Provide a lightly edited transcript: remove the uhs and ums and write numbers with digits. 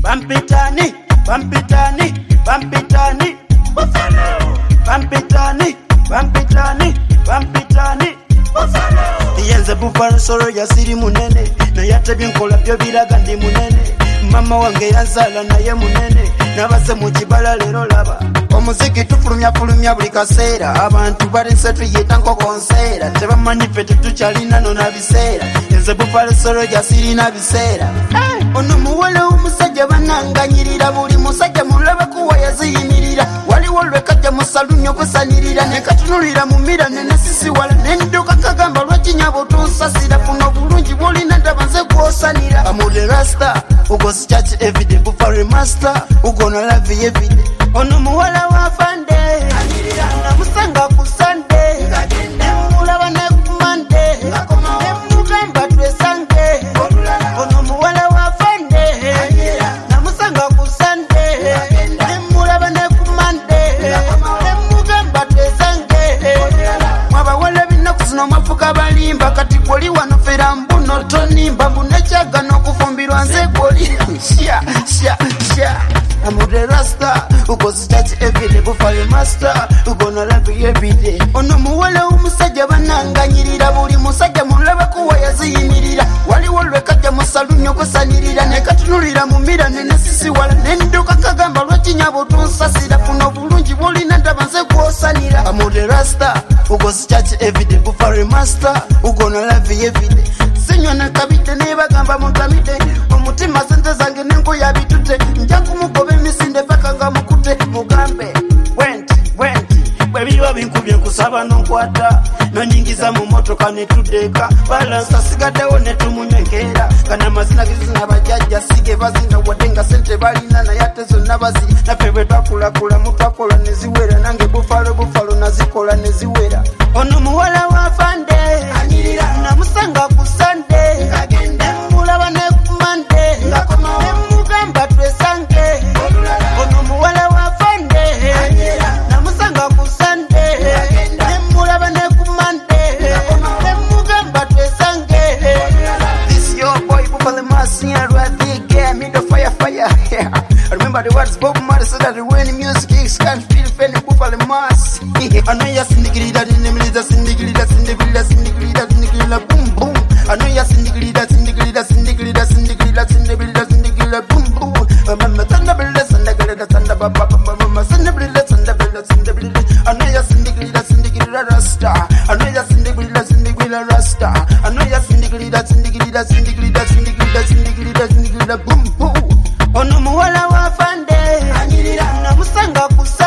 Pampitani, Pampitani, Pampitani, Buffalo. Pampitani, Pampitani, Pampitani, Buffalo. Yenze Buffalo soro ya siri munene. Na yate binkola byo biraga ndi munene. Mama wange yazala naye munene. Nabase mu kibala lero laba. Omuziki tufulumya buli kaseera. Abantu balinse tuyita nko konseera. Tebamanyi ffe tetukyalina nona biseera. Yenze Buffalo soro ya siri na biseera. Ono muwala omusajja bananganyirira. Buli musajja mulaba kuwa yaziyimirira. Waliwo lwekajja mu salunyo kwesanirira. Nekatunulira mu mira nene sisiwala. Nenduka kagamba lwaki nyabo tunsasira. Funo bulungi bwolina ndaba nze gwosanira. Amude rasta ugo sichachi everyday. Buffalo master ugo na love everyday. Ono muwala wa fande anirira namusanga ku Sunday mulaba ne ku Monday nemugamba twesange. Ono muwala wa fande anirira namusanga ku Sunday nemulaba ne ku Monday nemugamba twesange. Mwabawala binaku zino mafuka balimba kati gwoli wano fera mbuno tonimba mbunekyaga n'okufumbirwa nze gwoli sha I'm the rasta who goes to church every day. Buffalo master who gonna love you every day. Ono muwala omusajja bananganyirira. Buli musajja mulaba kuwa yaziyimirira. Waliwo lwekajja mu salunyo kwesanirira. Nekatunulira mu mira nene sisiwala. Nenduka kagamba lwaki nyabo tunsasira. Funo bulungi bwolina ndaba nze gwosanira. I'm the rasta who goes to church every day. Buffalo master who gonna love you every day. Sinywa na kabite ne bagamba mutamite. Omutima sente zange nengo yabitute. Nja kumugoba emisinde paka nga mukute. Mugambe wenti bwebiba binkubye nkusaba nonkwata. Nonyingiza mu motoka netudeka. Balansa sigaddewo netumunywekera. Kana mazina gizina bajjajja sige bazina wadde nga sente balina naye ate zonna baziri. Naffe bwe twakulakula mutwakola ne ziwera. Nange Buffalo nazikola ne ziwera. Ono muwala wa fande anirira namusanga ku Sunday mulaba ne ku Monday nemugamba twesange. Ono muwala wa fande namusanga ku Sunday nemulaba ne ku Monday nemugamba twesange. This your boy Buffalo Master right there, me the fire. Remember the words Bob Marley said that when music is can't feel any Buffalo Master. I know you're sindigirida dinimiliza sindigirida boom boom. I know you're sindigirida boom boom. Mama sandabirida sanda baba mama sandabirida. I know you're sindigirida rasta. I know you're sindigirida rasta. I know you're sindigirida boom boom. Ono muwala wa fande anirira namusanga ku